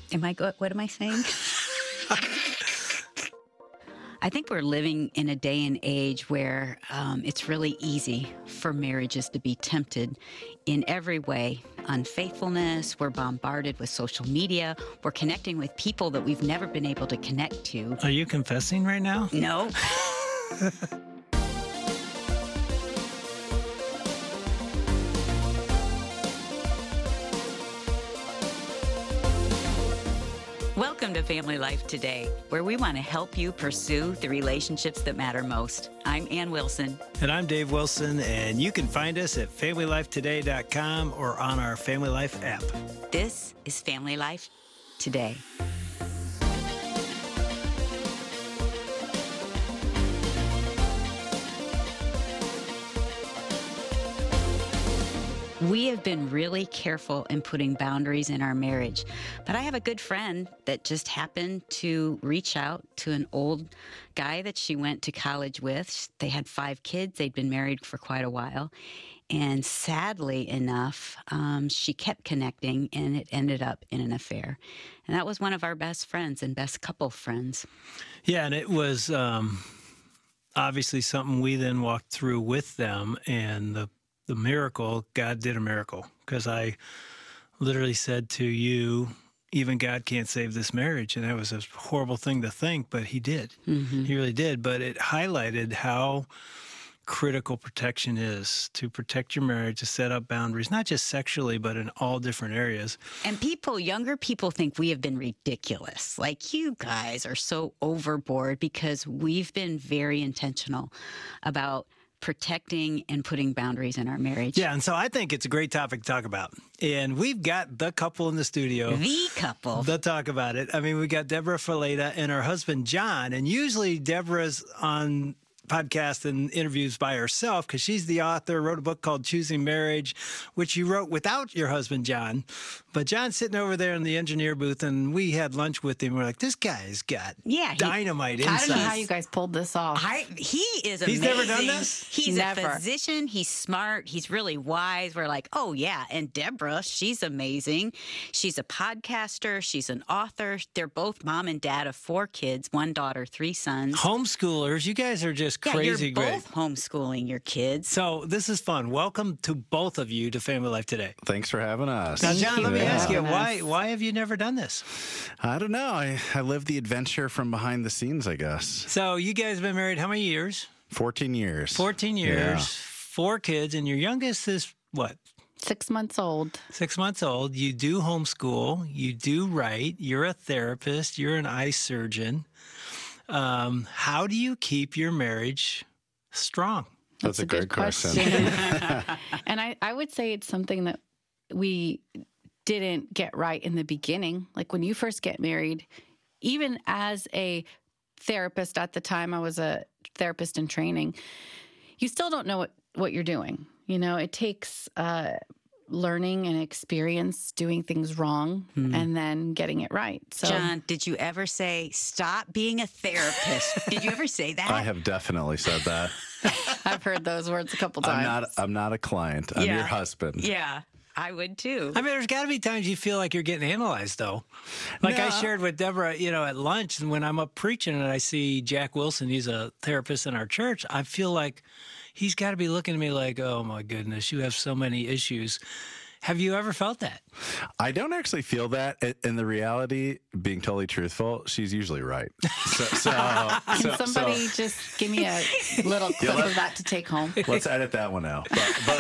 Am I good? What am I saying? I think we're living in a day and age where it's really easy for marriages to be tempted in every way. Unfaithfulness, we're bombarded with social media, we're connecting with people that we've never been able to connect to. Are you confessing right now? No. Welcome to Family Life Today, where we want to help you pursue the relationships that matter most. I'm Ann Wilson. And I'm Dave Wilson, and you can find us at FamilyLifeToday.com or on our Family Life app. This is Family Life Today. We have been really careful in putting boundaries in our marriage, but I have a good friend that just happened to reach out to an old guy that she went to college with. They had 5 kids. They'd been married for quite a while. And sadly enough, she kept connecting, and it ended up in an affair. And that was one of our best friends and best couple friends. Yeah, and it was obviously something we then walked through with them, and the miracle, God did a miracle, because I literally said to you, even God can't save this marriage. And that was a horrible thing to think, but he did. Mm-hmm. He really did. But it highlighted how critical protection is, to protect your marriage, to set up boundaries, not just sexually, but in all different areas. And younger people think we have been ridiculous. Like, you guys are so overboard, because we've been very intentional about protecting and putting boundaries in our marriage. Yeah, and so I think it's a great topic to talk about. And we've got the couple in the studio. The couple. To talk about it. I mean, we got Deborah Fileta and her husband, John. And usually Deborah's on podcast and interviews by herself, because she's the author, wrote a book called Choosing Marriage, which you wrote without your husband, John. But John's sitting over there in the engineer booth, and we had lunch with him. We're like, this guy's got dynamite insight. I don't know how you guys pulled this off. He is amazing. He's never done this? He's Never. a physician. He's smart. He's really wise. We're like, oh, yeah. And Deborah, she's amazing. She's a podcaster. She's an author. They're both mom and dad of 4 kids, 1 daughter, 3 sons. Homeschoolers. You guys are just crazy you're great. both homeschooling your kids. So this is fun. Welcome to both of you to Family Life Today. Thanks for having us. Now, John, let me ask you, having us. why have you never done this? I don't know. I live the adventure from behind the scenes, I guess. So you guys have been married how many years? 14 years. 14 years, Yeah. 4 kids, and your youngest is what? 6 months old. 6 months old. You do homeschool. You do write. You're a therapist. You're an eye surgeon. How do you keep your marriage strong? That's a good great question. And I would say it's something that we didn't get right in the beginning. Like, when you first get married, even as a therapist at the time, I was a therapist in training, you still don't know what you're doing. You know, it takes learning and experience doing things wrong and then getting it right. So, John, did you ever say, stop being a therapist? Did you ever say that? I have definitely said that. I've heard those words a couple times. I'm not a client. I'm your husband. Yeah, I would too. I mean, there's got to be times you feel like you're getting analyzed, though. Like I shared with Deborah, at lunch, and when I'm up preaching and I see Jack Wilson, he's a therapist in our church, I feel like he's got to be looking at me like, oh, my goodness, you have so many issues. Have you ever felt that? I don't actually feel that. In the reality, being totally truthful, she's usually right. Can somebody just give me a little clip of that to take home? Let's edit that one out.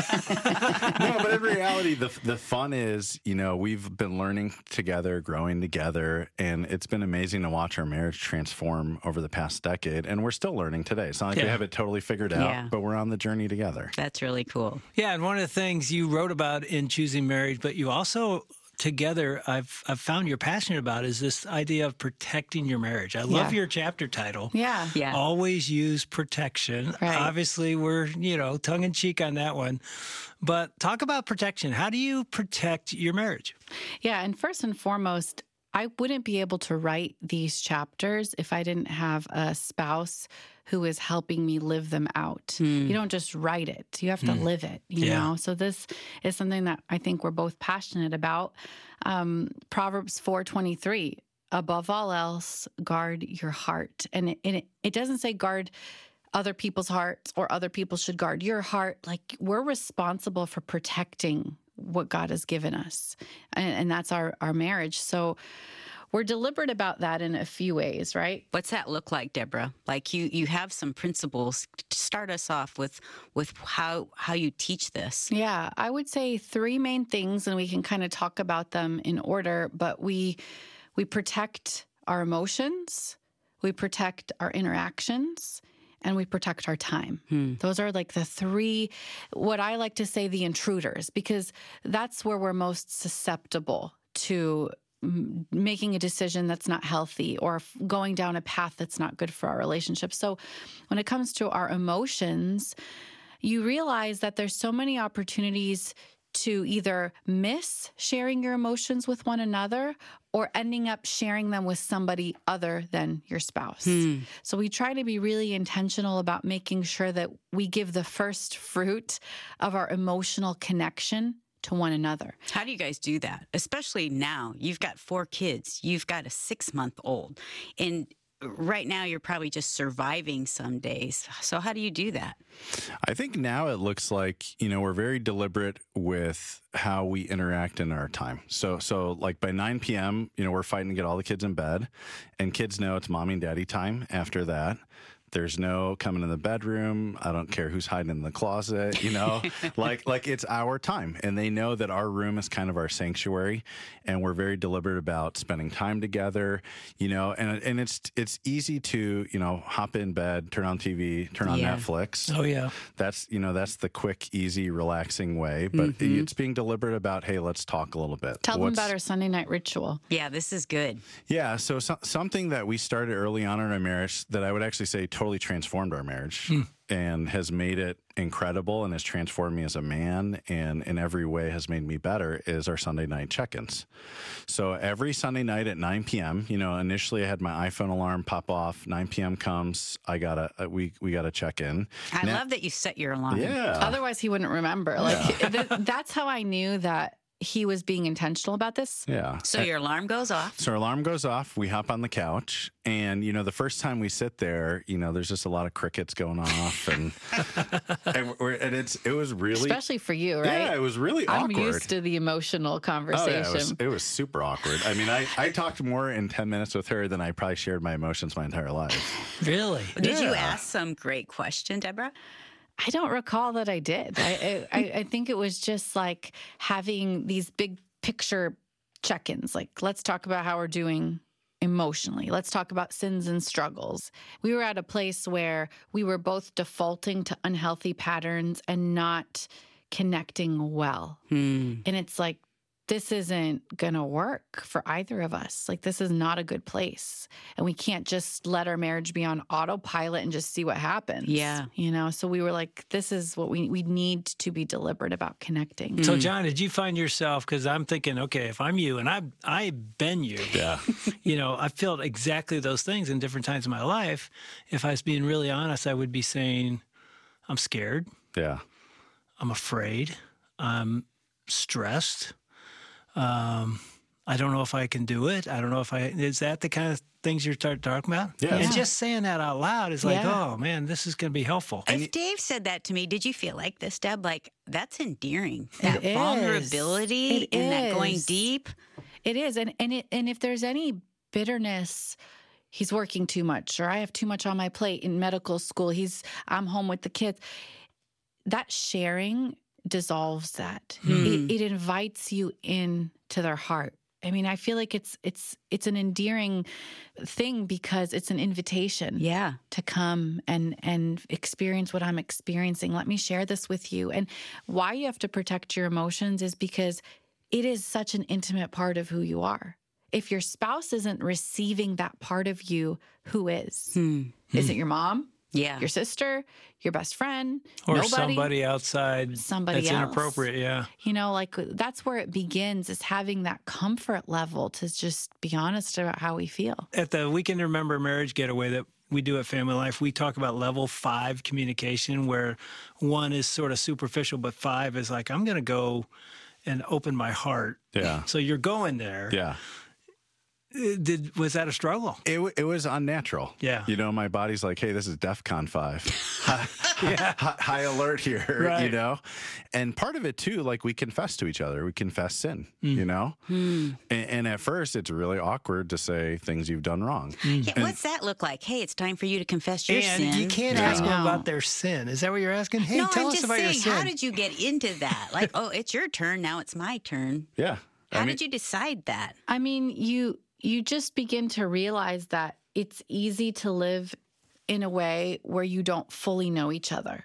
But in reality, the fun is, we've been learning together, growing together, and it's been amazing to watch our marriage transform over the past decade. And we're still learning today. It's not like we have it totally figured out, but we're on the journey together. That's really cool. Yeah, and one of the things you wrote about in Choosing Marriage, but you also together I've found you're passionate about is this idea of protecting your marriage. I love your chapter title. Yeah. Always use protection. Right. Obviously, we're, tongue in cheek on that one. But talk about protection. How do you protect your marriage? Yeah. And first and foremost, I wouldn't be able to write these chapters if I didn't have a spouse who is helping me live them out. You don't just write it. You have to live it, you know? So this is something that I think we're both passionate about. Proverbs 4:23, above all else, guard your heart. And it doesn't say guard other people's hearts or other people should guard your heart. Like, we're responsible for protecting what God has given us. And that's our marriage. So we're deliberate about that in a few ways, right? What's that look like, Deborah? Like you have some principles. Start us off with how you teach this. Yeah, I would say 3 main things, and we can kind of talk about them in order, but we protect our emotions, we protect our interactions, and we protect our time. Those are like the 3, what I like to say, the intruders, because that's where we're most susceptible to making a decision that's not healthy or going down a path that's not good for our relationship. So when it comes to our emotions, you realize that there's so many opportunities to either miss sharing your emotions with one another or ending up sharing them with somebody other than your spouse. So we try to be really intentional about making sure that we give the first fruit of our emotional connection to one another. How do you guys do that? Especially now, you've got 4 kids, you've got a 6-month-old, and right now you're probably just surviving some days. So how do you do that? I think now it looks like, we're very deliberate with how we interact in our time. So like by 9 p.m., we're fighting to get all the kids in bed, and kids know it's mommy and daddy time after that. There's no coming in the bedroom. I don't care who's hiding in the closet, like it's our time. And they know that our room is kind of our sanctuary, and we're very deliberate about spending time together, and it's easy to, hop in bed, turn on TV, turn on Netflix. Oh yeah. That's the quick, easy, relaxing way. But it's being deliberate about, hey, let's talk a little bit. Tell them about our Sunday night ritual. Yeah, this is good. Yeah. So something that we started early on in our marriage that I would actually say totally transformed our marriage and has made it incredible and has transformed me as a man and in every way has made me better is our Sunday night check-ins. So every Sunday night at 9 p.m., initially I had my iPhone alarm pop off. 9 p.m. comes, we gotta check in. I love that you set your alarm. Yeah. Otherwise he wouldn't remember. That's how I knew that he was being intentional about this. Yeah. So your alarm goes off. So our alarm goes off. We hop on the couch, and the first time we sit there, there's just a lot of crickets going off, and it was really, especially for you, right? Yeah, it was really awkward. I'm used to the emotional conversation. Oh, yeah, it was super awkward. I mean, I talked more in 10 minutes with her than I probably shared my emotions my entire life. Really? Did you ask some great question, Deborah? I don't recall that I did. I think it was just like having these big picture check-ins. Like, let's talk about how we're doing emotionally. Let's talk about sins and struggles. We were at a place where we were both defaulting to unhealthy patterns and not connecting well. And it's like, this isn't going to work for either of us. Like, this is not a good place. And we can't just let our marriage be on autopilot and just see what happens. Yeah. So we were like, this is what we need to be deliberate about connecting. So John, did you find yourself, because I'm thinking, okay, if I'm you and I've been you, I felt exactly those things in different times of my life. If I was being really honest, I would be saying, I'm scared. Yeah. I'm afraid. I'm stressed. I don't know if I can do it. I don't know if is that the kind of things you're talking about? Yeah. And just saying that out loud is like, oh man, this is going to be helpful. If Dave said that to me, did you feel like this, Deb? Like, that's endearing. That It is. vulnerability and that going is. deep. It is. And if there's any bitterness, he's working too much, or I have too much on my plate in medical school, I'm home with the kids, that sharing dissolves that. It invites you into their heart. I mean, I feel like it's an endearing thing because it's an invitation to come and experience what I'm experiencing. Let me share this with you. And why you have to protect your emotions is because it is such an intimate part of who you are. If your spouse isn't receiving that part of you, who is? Is it your mom? Yeah. Your sister, your best friend, Or nobody, somebody outside somebody that's else. inappropriate. Yeah. You know, like that's where it begins, is having that comfort level to just be honest about how we feel. At the Weekend to Remember Marriage Getaway that we do at Family Life, we talk about level 5 communication, where 1 is sort of superficial, but 5 is like, I'm going to go and open my heart. Yeah. So you're going there. Yeah. Was that a struggle? It was unnatural. Yeah. You know, my body's like, hey, this is DEFCON 5. Yeah. High alert here, Right. you know? And part of it, too, like we confess to each other. We confess sin, you know? And at first, it's really awkward to say things you've done wrong. Yeah, what's that look like? Hey, it's time for you to confess your And sin. you can't Yeah. ask them No. about their sin. Is that what you're asking? Hey, no, tell I'm us just about your saying, sin. how did you get into that? Like, oh, it's your turn, now it's my turn. Yeah. How did you decide that? I mean, you just begin to realize that it's easy to live in a way where you don't fully know each other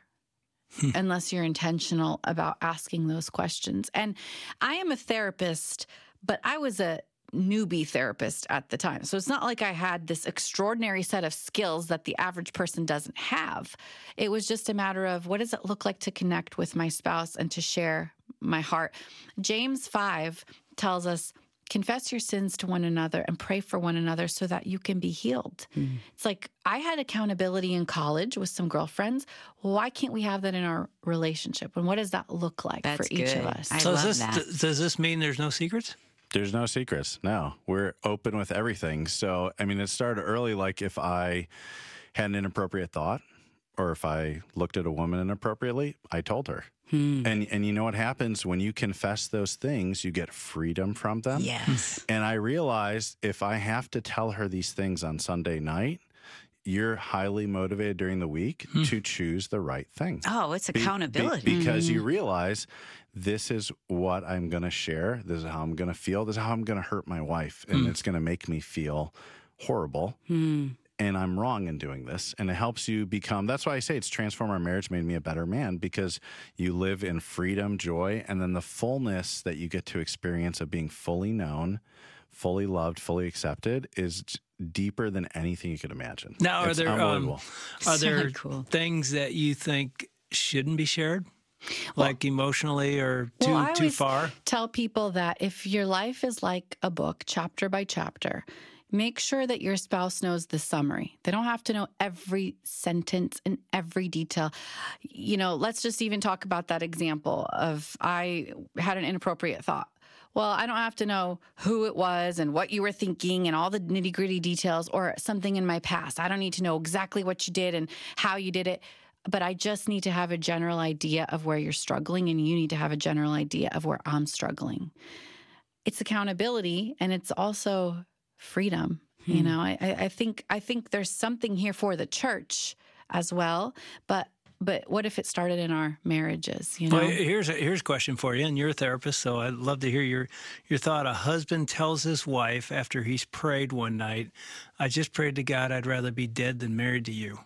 unless you're intentional about asking those questions. And I am a therapist, but I was a newbie therapist at the time. So it's not like I had this extraordinary set of skills that the average person doesn't have. It was just a matter of, what does it look like to connect with my spouse and to share my heart? James 5 tells us, confess your sins to one another and pray for one another so that you can be healed. It's like, I had accountability in college with some girlfriends. Why can't we have that in our relationship? And what does that look like That's for each of good. us? I So love that. does this mean there's no secrets? There's no secrets. No, we're open with everything. So, I mean, it started early. Like if I had an inappropriate thought or if I looked at a woman inappropriately, I told her. And you know what happens when you confess those things, you get freedom from them. Yes. And I realized if I have to tell her these things on Sunday night, you're highly motivated during the week to choose the right thing. Oh, it's accountability. Because you realize this is what I'm going to share. This is how I'm going to feel. This is how I'm going to hurt my wife. And it's going to make me feel horrible. And I'm wrong in doing this. And it helps you become, that's why I say it's transformed our marriage, made me a better man, because you live in freedom, joy, and then the fullness that you get to experience of being fully known, fully loved, fully accepted is deeper than anything you could imagine. Now, It's are unbelievable. there cool. things that you think shouldn't be shared, like emotionally or too I too always far? tell people that if your life is like a book, chapter by chapter, make sure that your spouse knows the summary. They don't have to know every sentence and every detail. You know, let's just even talk about that example of, I had an inappropriate thought. Well, I don't have to know who it was and what you were thinking and all the nitty-gritty details or something in my past. I don't need to know exactly what you did and how you did it. But I just need to have a general idea of where you're struggling, and you need to have a general idea of where I'm struggling. It's accountability, and it's also freedom. You know, I think there's something here for the church as well. But what if it started in our marriages? You know, Well, here's a question for you, and you're a therapist, so I'd love to hear your thought. A husband tells his wife after he's prayed one night, "I just prayed to God I'd rather be dead than married to you."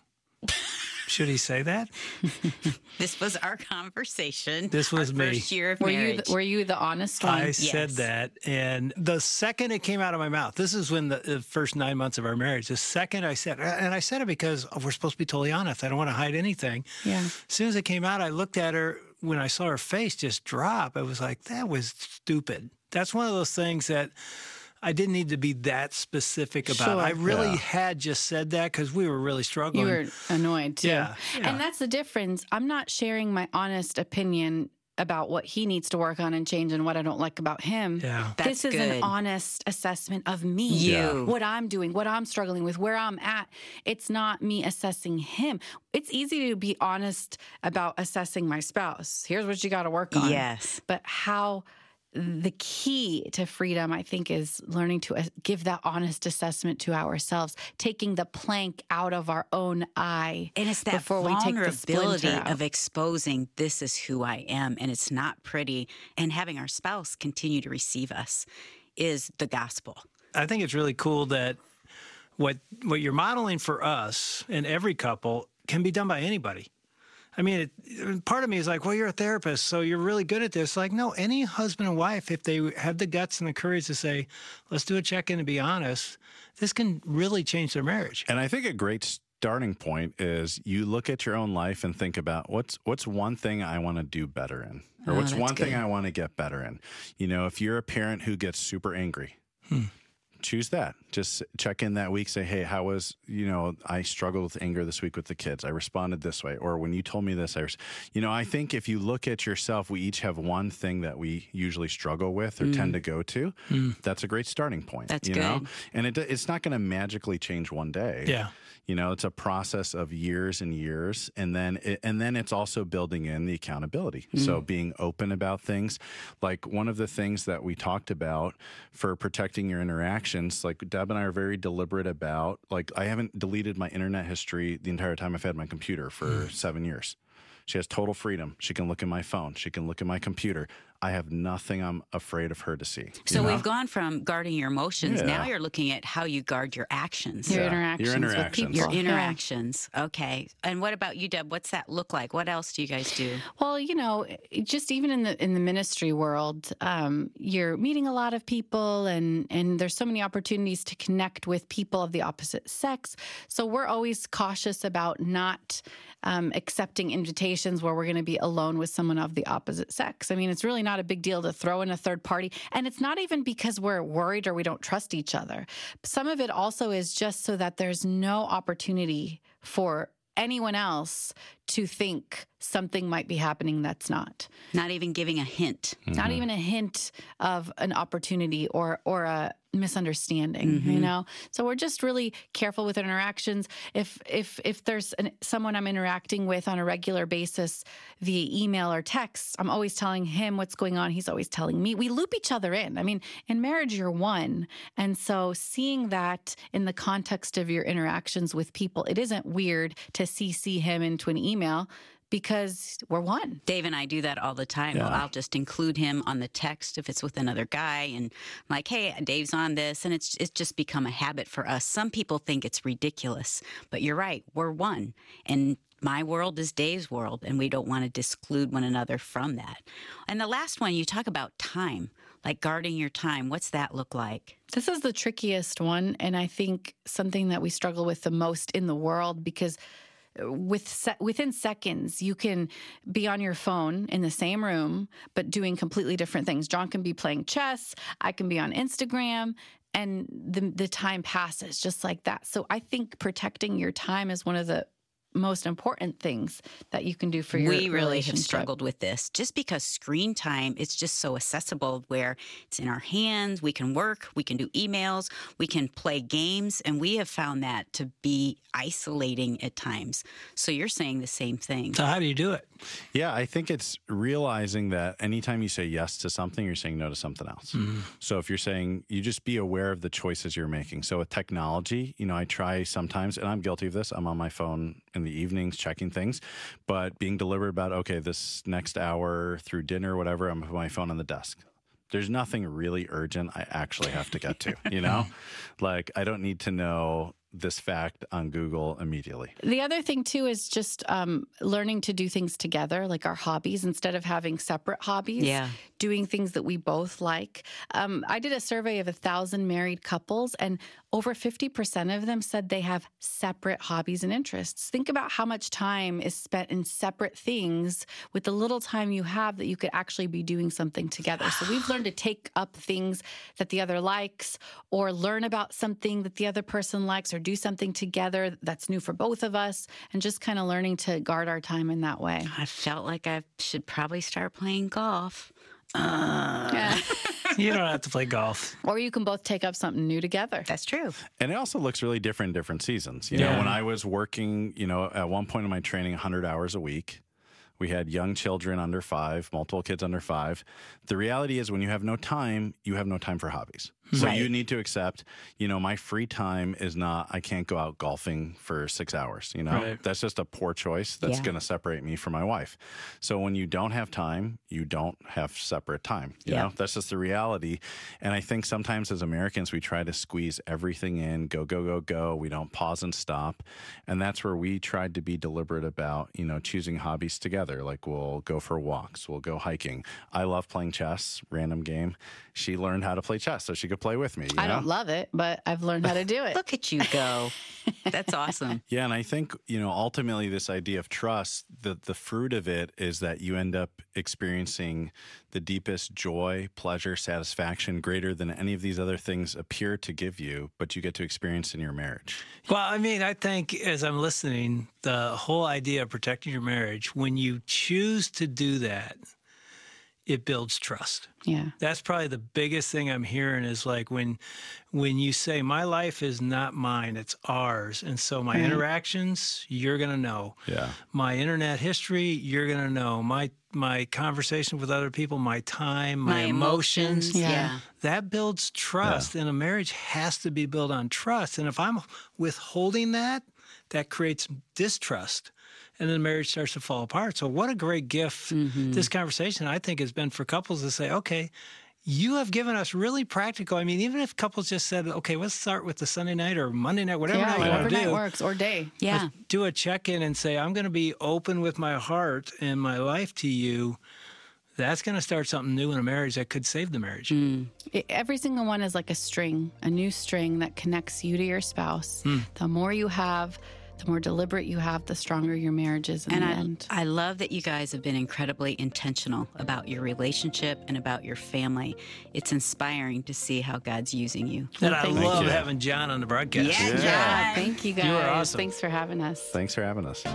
Should he say that? This was our conversation. This was our me. First year of were marriage. you the honest one? I said Yes. that, and the second it came out of my mouth, this is when the first 9 months of our marriage, the second I said, and I said it because we're supposed to be totally honest. I don't want to hide anything. Yeah. As soon as it came out, I looked at her. When I saw her face just drop, I was like, that was stupid. That's one of those things that I didn't need to be that specific about. Sure. I really Yeah. had just said that because we were really struggling. You were annoyed too. Yeah, yeah. And that's the difference. I'm not sharing my honest opinion about what he needs to work on and change and what I don't like about him. Yeah. That's this is good. an honest assessment of me. You. What I'm doing, what I'm struggling with, where I'm at. It's not me assessing him. It's easy to be honest about assessing my spouse. Here's what you got to work on. Yes. But how the key to freedom, I think, is learning to give that honest assessment to ourselves, taking the plank out of our own eye. And it's that before we take the vulnerability splinter out. of exposing this is who I am, and it's not pretty. And having our spouse continue to receive us is the gospel. I think it's really cool that what you're modeling for us and every couple can be done by anybody. I mean, part of me is like, well, you're a therapist, so you're really good at this. Like, no, any husband and wife, if they have the guts and the courage to say, let's do a check-in and be honest, this can really change their marriage. And I think a great starting point is you look at your own life and think about what's one thing I want to do better in, or what's one thing I want to get better in. You know, if you're a parent who gets super angry, choose that. Just check in that week. Say, hey, how was, I struggled with anger this week with the kids. I responded this way. Or when you told me this, I think if you look at yourself, we each have one thing that we usually struggle with or tend to go to. That's a great starting point. That's you good. know? And it's not going to magically change one day. Yeah. It's a process of years and years, and then it's also building in the accountability. So being open about things, like one of the things that we talked about for protecting your interactions, like Deb and I are very deliberate about, like I haven't deleted my internet history the entire time I've had my computer for 7 years. She has total freedom. She can look at my phone. She can look at my computer. I have nothing I'm afraid of her to see. So we've gone from guarding your emotions. Now you're looking at how you guard your actions. Your interactions with people. Your interactions. Okay. And what about you, Deb? What's that look like? What else do you guys do? Well, just even in the ministry world, you're meeting a lot of people, and there's so many opportunities to connect with people of the opposite sex. So we're always cautious about not accepting invitations where we're going to be alone with someone of the opposite sex. I mean, it's really not a big deal to throw in a third party. And it's not even because we're worried or we don't trust each other. Some of it also is just so that there's no opportunity for anyone else to think something might be happening that's not. Not even giving a hint. Not even a hint of an opportunity or a misunderstanding, So we're just really careful with interactions. If there's someone I'm interacting with on a regular basis via email or text, I'm always telling him what's going on. He's always telling me. We loop each other in. I mean, in marriage, you're one. And so seeing that in the context of your interactions with people, it isn't weird to CC him into an email, because we're one. Dave and I do that all the time. Yeah. Well, I'll just include him on the text if it's with another guy, and I'm like, hey, Dave's on this, and it's just become a habit for us. Some people think it's ridiculous, but you're right. We're one, and my world is Dave's world, and we don't want to disclude one another from that. And the last one, you talk about time, like guarding your time. What's that look like? This is the trickiest one, and I think something that we struggle with the most in the world, because within seconds, you can be on your phone in the same room, but doing completely different things. John can be playing chess. I can be on Instagram, and the time passes just like that. So I think protecting your time is one of the most important things that you can do for your relationship. We really have struggled with this just because screen time, it's just so accessible where it's in our hands. We can work, we can do emails, we can play games, and we have found that to be isolating at times. So you're saying the same thing. So how do you do it? Yeah, I think it's realizing that anytime you say yes to something, you're saying no to something else. So if you're saying, you just be aware of the choices you're making. So with technology, I try sometimes, and I'm guilty of this, I'm on my phone in the evenings checking things, but being deliberate about, okay, this next hour through dinner or whatever, I'm going to put my phone on the desk. There's nothing really urgent I actually have to get to, Like, I don't need to know this fact on Google immediately. The other thing, too, is just learning to do things together, like our hobbies, instead of having separate hobbies. Yeah. Doing things that we both like. I did a survey of 1,000 married couples, and over 50% of them said they have separate hobbies and interests. Think about how much time is spent in separate things with the little time you have that you could actually be doing something together. So we've learned to take up things that the other likes, or learn about something that the other person likes, or do something together that's new for both of us, and just kind of learning to guard our time in that way. I felt like I should probably start playing golf. You don't have to play golf. Or you can both take up something new together. That's true. And it also looks really different in different seasons. You know, when I was working, at one point in my training, 100 hours a week, we had young children under 5, multiple kids under 5. The reality is when you have no time, you have no time for hobbies. So you need to accept, my free time is not, I can't go out golfing for 6 hours, Right. That's just a poor choice that's going to separate me from my wife. So when you don't have time, you don't have separate time, you know, that's just the reality. And I think sometimes as Americans, we try to squeeze everything in, go, go, go, go. We don't pause and stop. And that's where we tried to be deliberate about, choosing hobbies together. Like we'll go for walks, we'll go hiking. I love playing chess, random game. She learned how to play chess so she could play with me. I don't love it, but I've learned how to do it. Look at you go. That's awesome. Yeah, and I think, ultimately this idea of trust, the fruit of it is that you end up experiencing the deepest joy, pleasure, satisfaction greater than any of these other things appear to give you, but you get to experience in your marriage. Well, I mean, I think as I'm listening, the whole idea of protecting your marriage, when you choose to do that, it builds trust. Yeah. That's probably the biggest thing I'm hearing is like when you say, my life is not mine, it's ours. And so my interactions, you're going to know. Yeah. My internet history, you're going to know. My conversation with other people, my time, my emotions. Yeah. That builds trust. And a marriage has to be built on trust. And if I'm withholding that creates distrust. And then marriage starts to fall apart. So what a great gift this conversation, I think, has been for couples to say, okay, you have given us really practical. I mean, even if couples just said, okay, let's start with the Sunday night or Monday night, whatever night you want to do. night works, or day. Yeah. Let's do a check-in and say, I'm going to be open with my heart and my life to you. That's going to start something new in a marriage that could save the marriage. Every single one is like a string, a new string that connects you to your spouse. The more you have, the more deliberate you have, the stronger your marriage is in the end. I love that you guys have been incredibly intentional about your relationship and about your family. It's inspiring to see how God's using you. And I love you. having John on the broadcast. Yeah, thank you guys. You are awesome. Thanks for having us. Thanks for having us.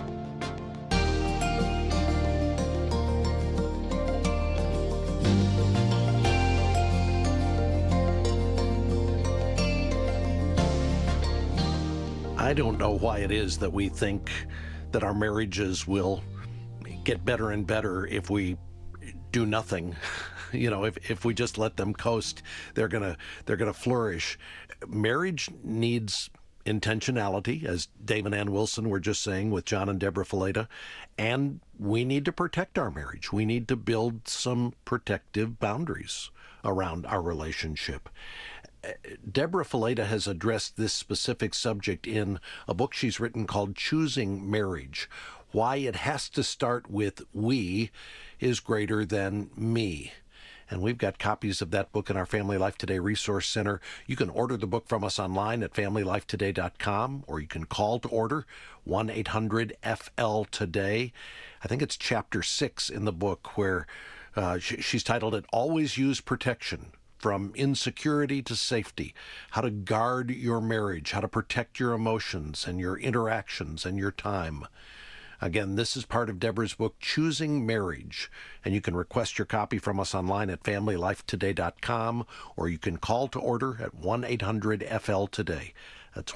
I don't know why it is that we think that our marriages will get better and better if we do nothing. If we just let them coast, they're gonna flourish. Marriage needs intentionality, as Dave and Ann Wilson were just saying with John and Deborah Fileta, and we need to protect our marriage. We need to build some protective boundaries around our relationship. Deborah Fileta has addressed this specific subject in a book she's written called Choosing Marriage. Why it has to start with we is greater than me. And we've got copies of that book in our Family Life Today Resource Center. You can order the book from us online at FamilyLifeToday.com, or you can call to order 1-800-FL-TODAY. I think it's chapter 6 in the book where she's titled it, Always Use Protection. From insecurity to safety, how to guard your marriage, how to protect your emotions and your interactions and your time. Again, this is part of Deborah's book, Choosing Marriage, and you can request your copy from us online at FamilyLifeToday.com, or you can call to order at 1-800-FL-TODAY. That's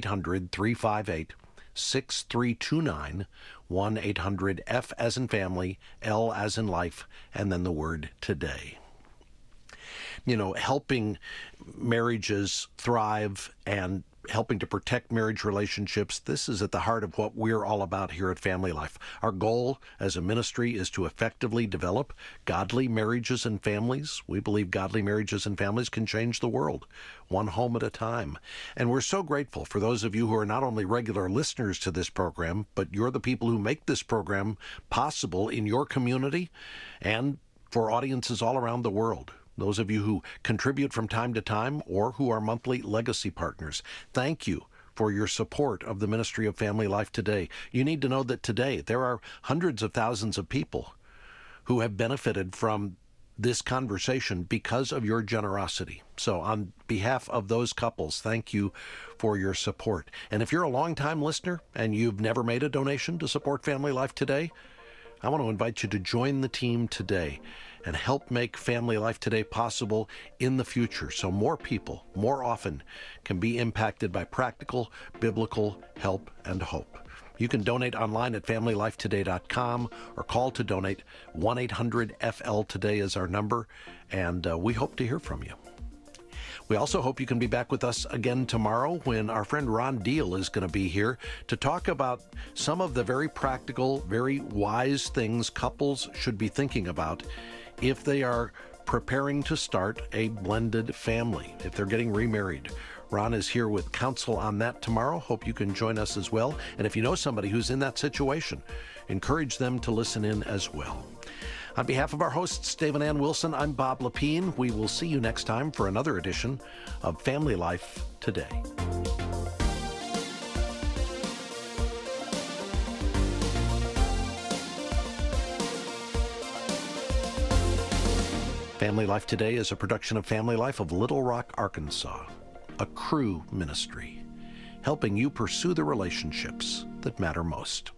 1-800-358-6329, 1-800-F as in family, L as in life, and then the word today. Helping marriages thrive and helping to protect marriage relationships, this is at the heart of what we're all about here at Family Life. Our goal as a ministry is to effectively develop godly marriages and families. We believe godly marriages and families can change the world, one home at a time. And we're so grateful for those of you who are not only regular listeners to this program, but you're the people who make this program possible in your community and for audiences all around the world. Those of you who contribute from time to time or who are monthly legacy partners, thank you for your support of the ministry of Family Life Today. You need to know that today there are hundreds of thousands of people who have benefited from this conversation because of your generosity. So on behalf of those couples, thank you for your support. And if you're a longtime listener and you've never made a donation to support Family Life Today, I want to invite you to join the team today and help make Family Life Today possible in the future so more people, more often, can be impacted by practical, biblical help and hope. You can donate online at FamilyLifeToday.com or call to donate. 1-800-FL-TODAY is our number, and we hope to hear from you. We also hope you can be back with us again tomorrow when our friend Ron Deal is going to be here to talk about some of the very practical, very wise things couples should be thinking about if they are preparing to start a blended family, if they're getting remarried. Ron is here with counsel on that tomorrow. Hope you can join us as well. And if you know somebody who's in that situation, encourage them to listen in as well. On behalf of our hosts, Dave and Ann Wilson, I'm Bob Lepine. We will see you next time for another edition of Family Life Today. Family Life Today is a production of Family Life of Little Rock, Arkansas, a Cru ministry, helping you pursue the relationships that matter most.